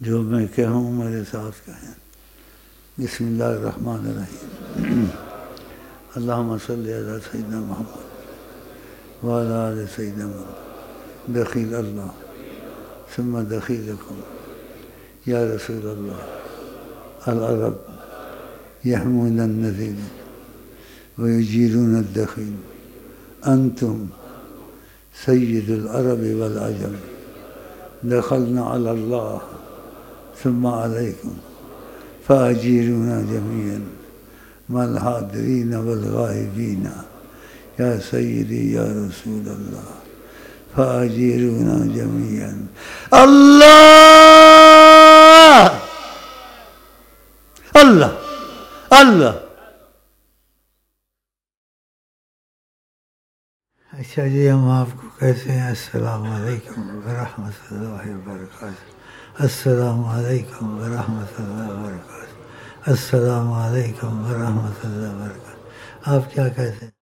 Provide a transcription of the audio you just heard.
جو میں کہوں میرے ساتھ کہیں. بسم اللہ الرحمن الرحیم. اللہم صلی علی سیدنا محمد وعلی آل سیدنا محمد. دخیل اللہ ثم دخیلکم یا رسول اللہ. العرب یحمون النذیر ویجیرون الدخیل. انتم سید العرب والعجم. دخلنا علی اللہ ثم علیکم فاجیرونا جميعا مع الحاضرین والغائبین یا سیدی یا رسول اللہ فاجیرونا جميعا. اللہ اللہ اللہ. اچھا جی، ہم آپ کو کہتے ہیں السلام علیکم ورحمۃ اللہ وبرکاتہ. السلام علیکم ورحمۃ اللہ وبرکاتہ. السلام علیکم ورحمۃ اللہ وبرکاتہ. آپ کیا کہتے ہیں؟